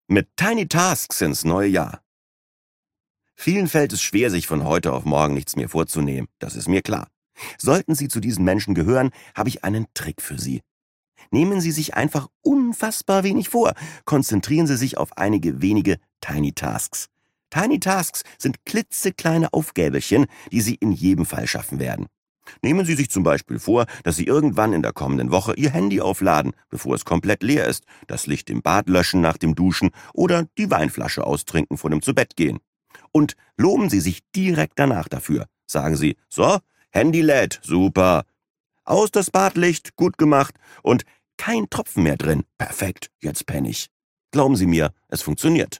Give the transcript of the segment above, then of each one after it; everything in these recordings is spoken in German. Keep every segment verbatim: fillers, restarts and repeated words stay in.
Mit Tiny Tasks ins neue Jahr. Vielen fällt es schwer, sich von heute auf morgen nichts mehr vorzunehmen. Das ist mir klar. Sollten Sie zu diesen Menschen gehören, habe ich einen Trick für Sie. Nehmen Sie sich einfach unfassbar wenig vor. Konzentrieren Sie sich auf einige wenige Tiny Tasks. Tiny Tasks sind klitzekleine Aufgäbelchen, die Sie in jedem Fall schaffen werden. Nehmen Sie sich zum Beispiel vor, dass Sie irgendwann in der kommenden Woche Ihr Handy aufladen, bevor es komplett leer ist, das Licht im Bad löschen nach dem Duschen oder die Weinflasche austrinken vor dem Zubettgehen. Und loben Sie sich direkt danach dafür. Sagen Sie, so, Handy lädt, super. Aus das Badlicht, gut gemacht und kein Tropfen mehr drin. Perfekt, jetzt penn ich. Glauben Sie mir, es funktioniert.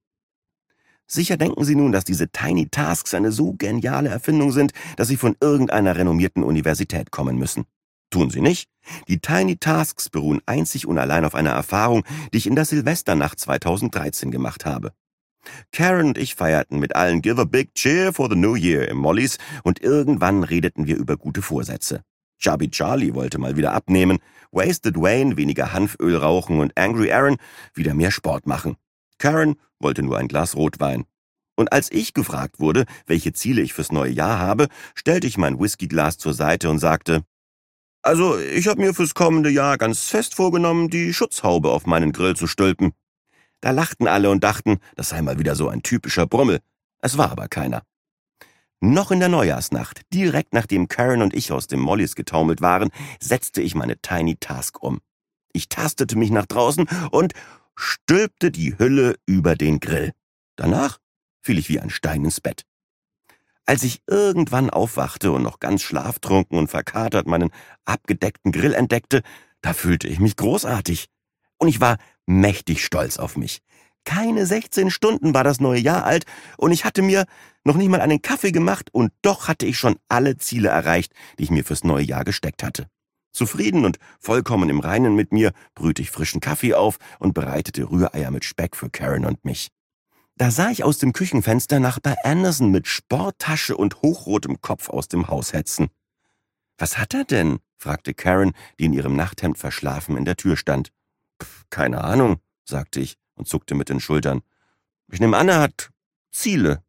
Sicher denken Sie nun, dass diese Tiny Tasks eine so geniale Erfindung sind, dass sie von irgendeiner renommierten Universität kommen müssen. Tun sie nicht. Die Tiny Tasks beruhen einzig und allein auf einer Erfahrung, die ich in der Silvesternacht zweitausenddreizehn gemacht habe. Karen und ich feierten mit allen Give a Big Cheer for the New Year im Mollys und irgendwann redeten wir über gute Vorsätze. Chubby Charlie wollte mal wieder abnehmen, Wasted Wayne weniger Hanföl rauchen und Angry Aaron wieder mehr Sport machen. Karen wollte nur ein Glas Rotwein. Und als ich gefragt wurde, welche Ziele ich fürs neue Jahr habe, stellte ich mein Whiskyglas zur Seite und sagte, also ich habe mir fürs kommende Jahr ganz fest vorgenommen, die Schutzhaube auf meinen Grill zu stülpen. Da lachten alle und dachten, das sei mal wieder so ein typischer Brummel. Es war aber keiner. Noch in der Neujahrsnacht, direkt nachdem Karen und ich aus dem Mollys getaumelt waren, setzte ich meine Tiny Task um. Ich tastete mich nach draußen und stülpte die Hülle über den Grill. Danach fiel ich wie ein Stein ins Bett. Als ich irgendwann aufwachte und noch ganz schlaftrunken und verkatert meinen abgedeckten Grill entdeckte, da fühlte ich mich großartig. Und ich war mächtig stolz auf mich. Keine sechzehn Stunden war das neue Jahr alt und ich hatte mir noch nicht mal einen Kaffee gemacht und doch hatte ich schon alle Ziele erreicht, die ich mir fürs neue Jahr gesteckt hatte. Zufrieden und vollkommen im Reinen mit mir brühte ich frischen Kaffee auf und bereitete Rühreier mit Speck für Karen und mich. Da sah ich aus dem Küchenfenster Nachbar Anderson mit Sporttasche und hochrotem Kopf aus dem Haus hetzen. »Was hat er denn?« fragte Karen, die in ihrem Nachthemd verschlafen in der Tür stand. Pff, »Keine Ahnung«, sagte ich und zuckte mit den Schultern. »Ich nehme an, er hat Ziele.«